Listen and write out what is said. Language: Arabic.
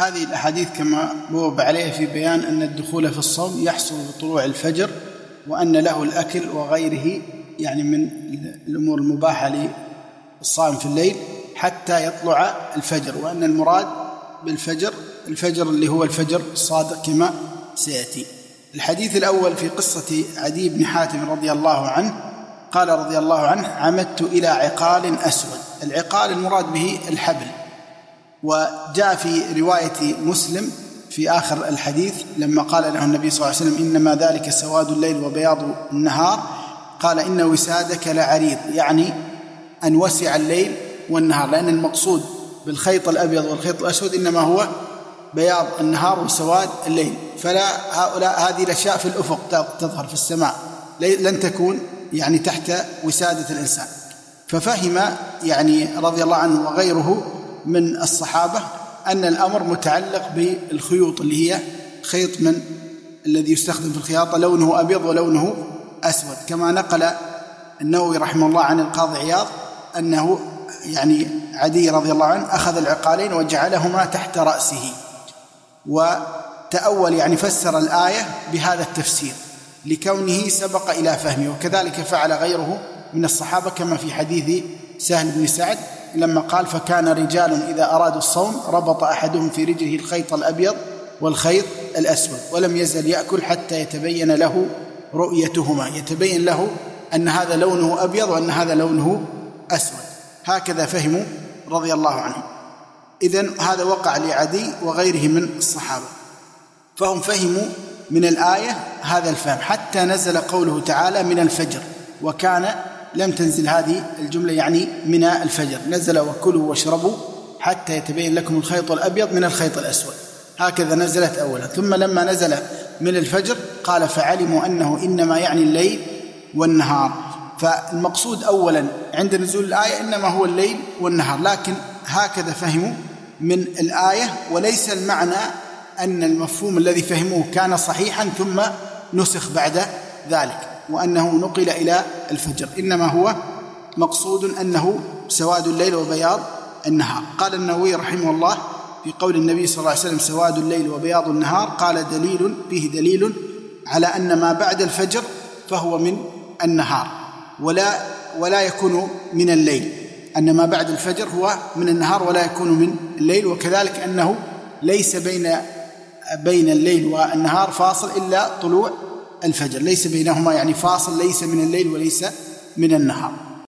هذه الأحاديث كما بوب عليه في بيان أن الدخول في الصوم يحصل بطلوع الفجر، وأن له الأكل وغيره يعني من الأمور المباحة للصائم في الليل حتى يطلع الفجر، وأن المراد بالفجر الفجر اللي هو الفجر الصادق كما سيأتي. الحديث الأول في قصة عدي بن حاتم رضي الله عنه قال رضي الله عنه: عمدت إلى عقال أسود. العقال المراد به الحبل. وجاء في رواية مسلم في آخر الحديث لما قال له النبي صلى الله عليه وسلم: إنما ذلك سواد الليل وبياض النهار، قال: إن وسادك لعريض، يعني أن وسع الليل والنهار، لأن المقصود بالخيط الأبيض والخيط الأسود إنما هو بياض النهار وسواد الليل. فلا هؤلاء هذه الأشياء في الأفق تظهر في السماء، لن تكون يعني تحت وسادة الإنسان. ففهم يعني رضي الله عنه وغيره من الصحابة أن الأمر متعلق بالخيوط اللي هي خيط من الذي يستخدم في الخياطة لونه أبيض ولونه أسود، كما نقل النووي رحمه الله عن القاضي عياض أنه يعني عدي رضي الله عنه أخذ العقالين وجعلهما تحت رأسه، وتأول يعني فسر الآية بهذا التفسير لكونه سبق إلى فهمه. وكذلك فعل غيره من الصحابة كما في حديث سهل بن سعد لما قال: فكان رجال إذا أرادوا الصوم ربط أحدهم في رجله الخيط الأبيض والخيط الأسود، ولم يزل يأكل حتى يتبين له رؤيتهما، يتبين له أن هذا لونه أبيض وأن هذا لونه أسود. هكذا فهموا رضي الله عنهم. إذن هذا وقع لعدي وغيره من الصحابة، فهم فهموا من الآية هذا الفهم حتى نزل قوله تعالى: من الفجر. وكان لم تنزل هذه الجملة يعني من الفجر، نزل: وكلوا واشربوا حتى يتبين لكم الخيط الأبيض من الخيط الأسود. هكذا نزلت أولا. ثم لما نزل من الفجر قال: فعلموا أنه إنما يعني الليل والنهار. فالمقصود أولا عند نزول الآية إنما هو الليل والنهار، لكن هكذا فهموا من الآية، وليس المعنى أن المفهوم الذي فهموه كان صحيحا ثم نسخ بعد ذلك وأنه نقل إلى الفجر، إنما هو مقصود أنه سواد الليل وبياض النهار. قال النووي رحمه الله في قول النبي صلى الله عليه وسلم: سواد الليل وبياض النهار، قال: فيه دليل على أن ما بعد الفجر فهو من النهار ولا يكون من الليل، أن ما بعد الفجر هو من النهار ولا يكون من الليل. وكذلك أنه ليس بين الليل والنهار فاصل إلا طلوع الفجر، ليس بينهما يعني فاصل، ليس من الليل وليس من النهار.